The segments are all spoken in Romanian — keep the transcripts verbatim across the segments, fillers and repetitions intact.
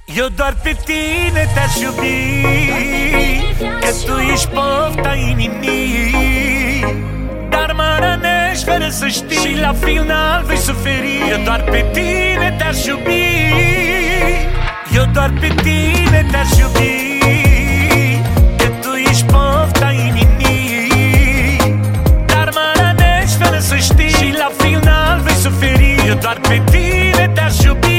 Eu doar pe tine te-aș iubi, că tu ești pofta inimii. Dar mă rănești fără să știi și la final vei suferi. Eu doar pe tine te-aș iubi, eu doar pe tine te-aș iubi, că tu ești pofta inimii. Dar mă rănești fără să știi și la final vei suferi. Eu doar pe tine te-aș iubi.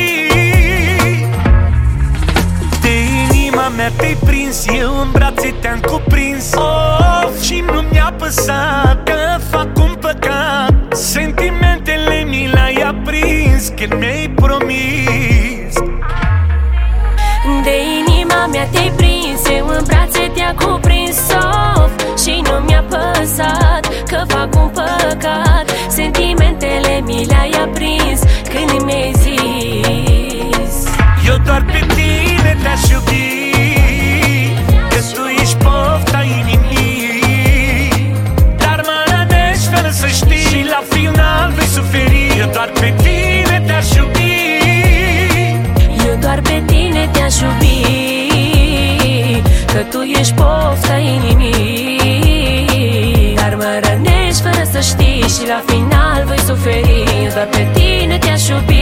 Te-ai prins, eu în brațe te-am cuprins. Of, și nu mi-a păsat că fac un păcat. Sentimentele mi le-ai aprins când mi-ai promis. De inima mea te-ai prins, eu în brațe te-am cuprins. Of, și nu mi-a păsat că fac un păcat. Sentimentele mi le-ai aprins când mi-ai zis. Eu doar pe tine te-aș iubi, să știi și la final vei suferi. Eu doar pe tine te-aș iubi, eu doar pe tine te-aș iubi, că tu ești pofta inimii. Dar mă rănești fără să știi și la final vei suferi. Eu doar pe tine te-aș iubi.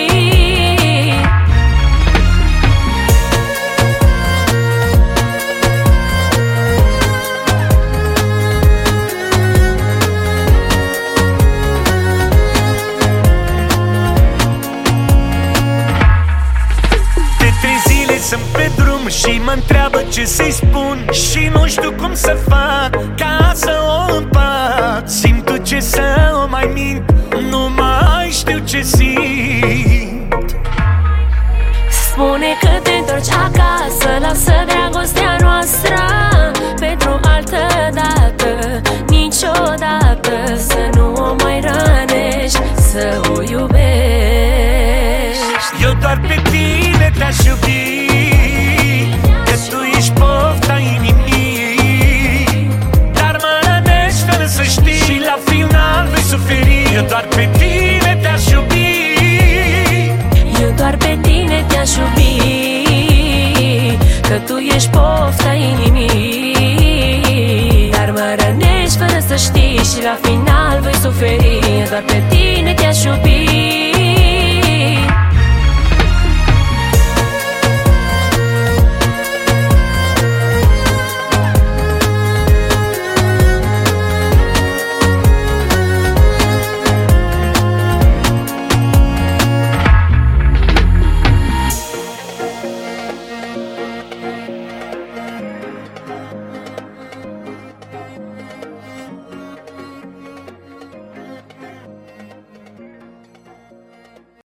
Sunt pe drum și mă întreabă ce să-i spun și nu știu cum să fac ca să o împac. Simt tu ce să o mai mint, nu mai știu ce simt. Spune că te întorci acasă, lasă dragostea noastră pentru altă dată. Niciodată să nu o mai rănești, să o iubești. Eu doar pe tine te-aș iubi, că tu ești pofta inimii. Dar mă rănești fără să știi și la final vei suferi. Eu doar pe tine